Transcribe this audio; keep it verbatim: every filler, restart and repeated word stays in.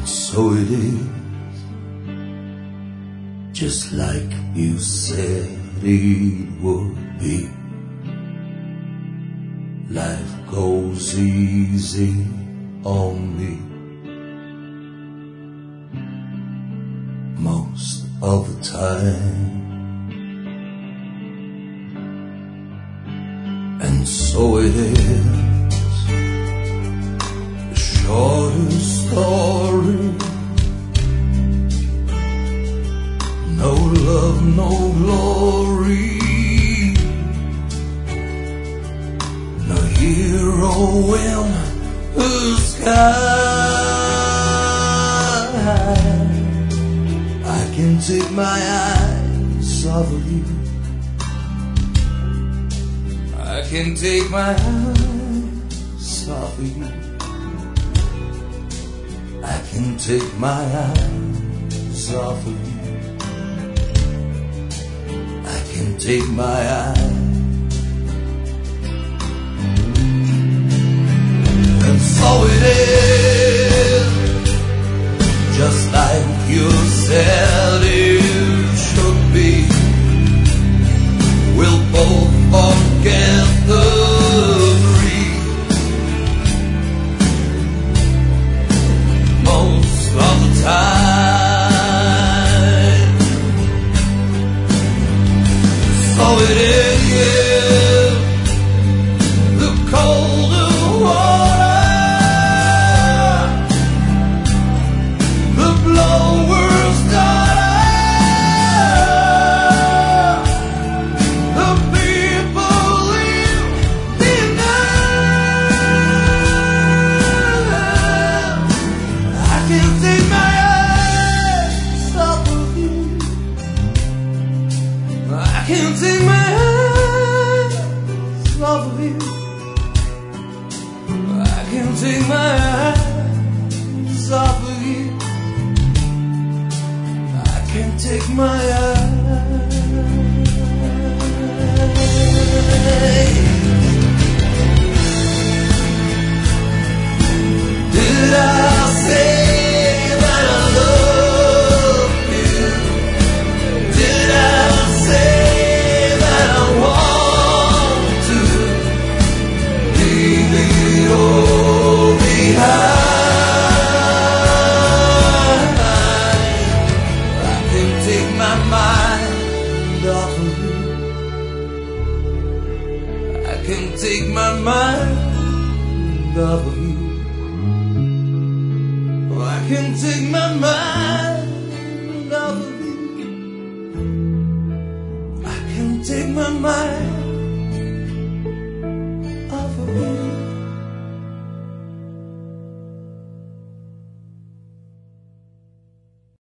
so it is, just like you said it would be. Life goes easy on me most of the time, and so it is, the shortest story. No love, no glory, no hero in the sky. I can take my eyes off of you. I can take my eyes off of you. I can take my eyes off of you. I can take my eyes. And so it is, just like you said it should be. We'll both forget the grief most of the time. So it is, yeah, the colder water, the blower's daughter, the people in the night. I can take my eyes off of you. I can take my eyes off of you. I can take my eyes off of you. I can take my eyes. Did I say that I love you? Did I say that I want to leave it all behind? I can take my mind off of you. I can take my mind off of you. I can take my mind off of you. I can take my mind